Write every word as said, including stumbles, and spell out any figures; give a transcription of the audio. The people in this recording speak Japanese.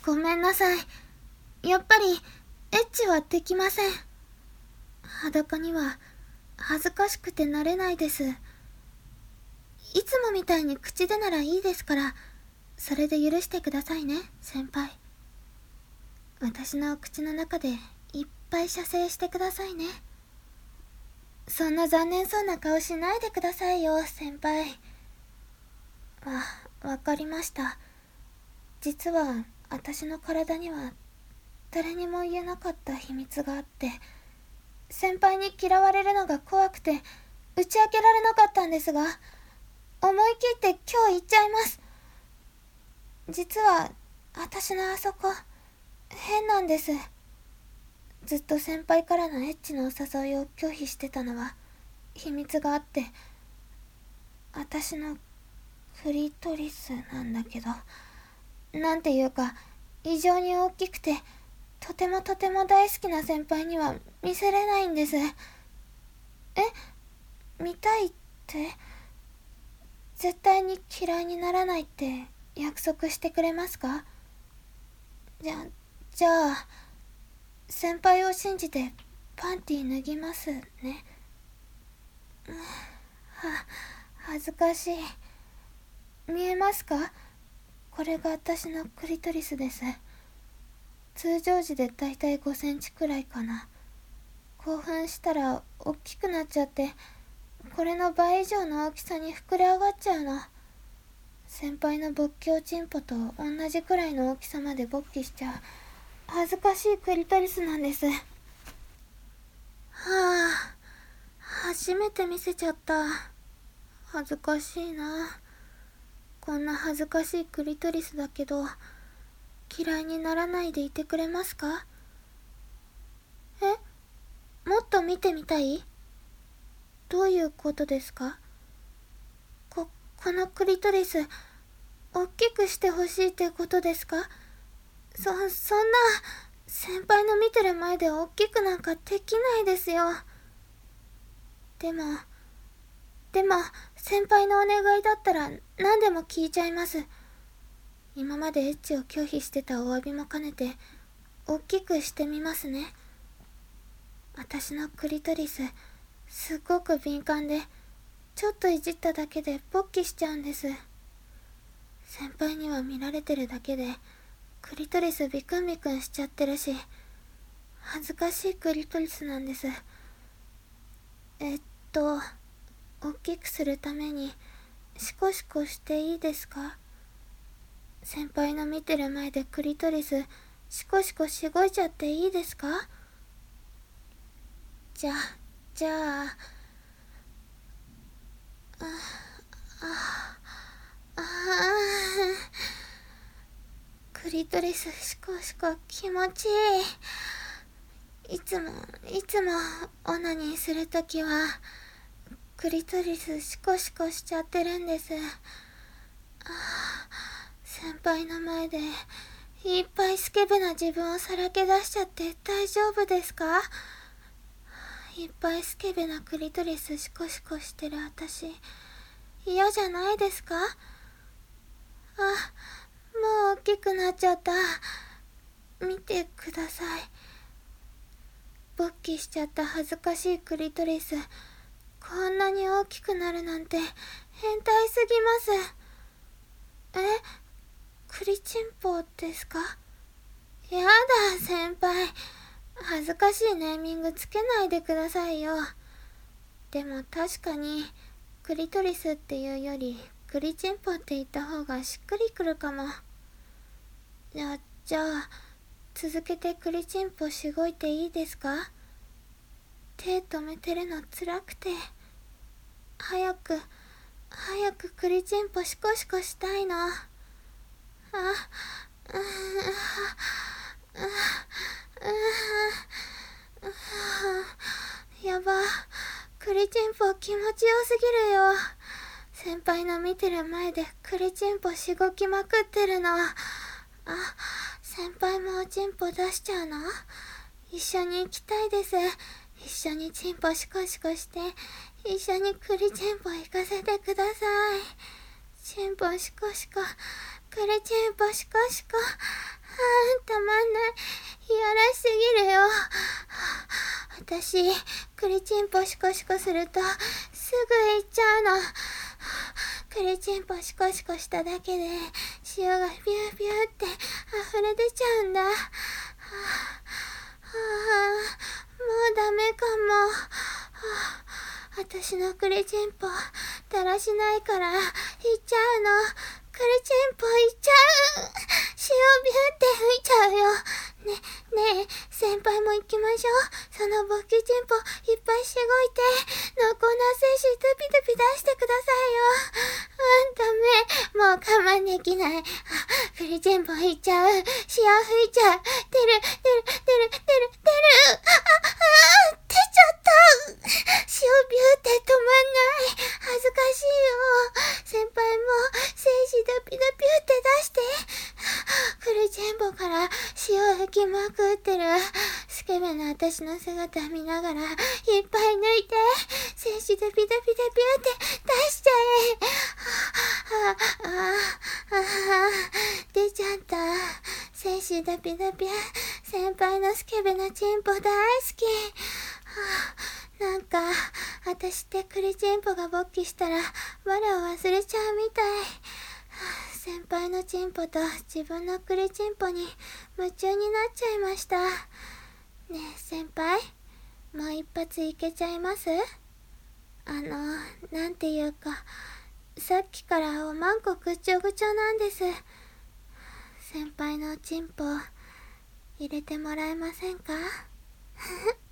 ごめんなさい。やっぱりエッチはできません。裸には恥ずかしくてなれないです。いつもみたいに口でならいいですから、それで許してくださいね、先輩。私の口の中でいっぱい射精してくださいね。そんな残念そうな顔しないでくださいよ、先輩。あ、わかりました。実は私の体には誰にも言えなかった秘密があって、先輩に嫌われるのが怖くて打ち明けられなかったんですが、思い切って今日言っちゃいます。実は私のあそこ変なんです。ずっと先輩からのエッチのお誘いを拒否してたのは秘密があって、私のクリトリスなんだけど、なんていうか異常に大きくて、とてもとても大好きな先輩には見せれないんです。え、見たいって？絶対に嫌いにならないって約束してくれますか？じゃ、じゃあ先輩を信じてパンティ脱ぎますね。は、恥ずかしい。見えますか？これが私のクリトリスです。通常時でだいたいごセンチくらいかな。興奮したら大きくなっちゃって、これの倍以上の大きさに膨れ上がっちゃうの。先輩の勃起おちんぽと同じくらいの大きさまで勃起しちゃう恥ずかしいクリトリスなんです。はあ、初めて見せちゃった。恥ずかしいな。こんな恥ずかしいクリトリスだけど、嫌いにならないでいてくれますか？え？もっと見てみたい？どういうことですか？こ、このクリトリス、大きくしてほしいってことですか？そ、そんな、先輩の見てる前で大きくなんかできないですよ。でも、でも、先輩のお願いだったら何でも聞いちゃいます。今までエッチを拒否してたお詫びも兼ねて、大きくしてみますね。私のクリトリス、すっごく敏感で、ちょっといじっただけで勃起しちゃうんです。先輩には見られてるだけで、クリトリスビクンビクンしちゃってるし、恥ずかしいクリトリスなんです。えっと、大きくするために、シコシコしていいですか？先輩の見てる前でクリトリス、シコシコしごいちゃっていいですか？じゃ、じゃあ、あ、あ、あ、クリトリスシコシコ気持ちいい。いつも、いつもオナニーするときは、クリトリスシコシコしちゃってるんです。あ、先輩の前でいっぱいスケベな自分をさらけ出しちゃって大丈夫ですか？いっぱいスケベなクリトリスシコシコしてる私、嫌じゃないですか？あ、もう大きくなっちゃった。見てください。勃起しちゃった恥ずかしいクリトリス、こんなに大きくなるなんて変態すぎます。え、クリチンポですか？やだ、先輩。恥ずかしいネーミングつけないでくださいよ。でも確かに、クリトリスっていうより、クリチンポって言った方がしっくりくるかも。じゃ、じゃあ、続けてクリチンポしごいていいですか？手止めてるの辛くて。早く、早くクリチンポシコシコしたいの。あ、うーん、うーん、うーん、やば。クリチンポ気持ちよすぎるよ。先輩の見てる前でクリチンポしごきまくってるの。あ、先輩もおちんぽ出しちゃうの？一緒に行きたいです。一緒にチンポシコシコして、一緒にクリチンポ行かせてください。チンポシコシコ、クリチンポシコシコ。 たまんない。いやらしすぎるよ。私、クリチンポシコシコすると、すぐ行っちゃうの。クリチンポシコシコしただけで、塩がビュービューって溢れ出ちゃうんだ。はあ、はあ、もうダメかも。はあ、私のクリチンポ、だらしないから、行っちゃうの。クリチンポ行っちゃう。塩ビューって吹いちゃうよ。ね、ねえ、先輩も行きましょう。そのボッキチンポいっぱいしごいて、濃厚な精子ドゥピドゥピ出してくださいよ。うん、ダメ。もう我慢できない。クリチンポ行っちゃう。塩吹いちゃう。出る、出る、出る、出る、出る。あ、あ、出ちゃった。塩ビューって止まんない。恥ずかしいよ。先輩も精子ドゥピドゥピって出して。クリチンポから塩吹きまくってるスケベな私の姿見ながらいっぱい抜いて精子ドゥピドゥピドゥピって出しちゃえ。はあ、ああ、ああ、出ちゃった。精子ドゥピドゥピ、先輩のスケベなチンポ大好き。はあ、なんか私ってクリチンポが勃起したら我を忘れちゃうみたい。先輩のチンポと自分のクリチンポに夢中になっちゃいました。ねえ先輩、もう一発いけちゃいます？あの、なんていうか、さっきからおまんこぐちょぐちょなんです。先輩のチンポ入れてもらえませんか？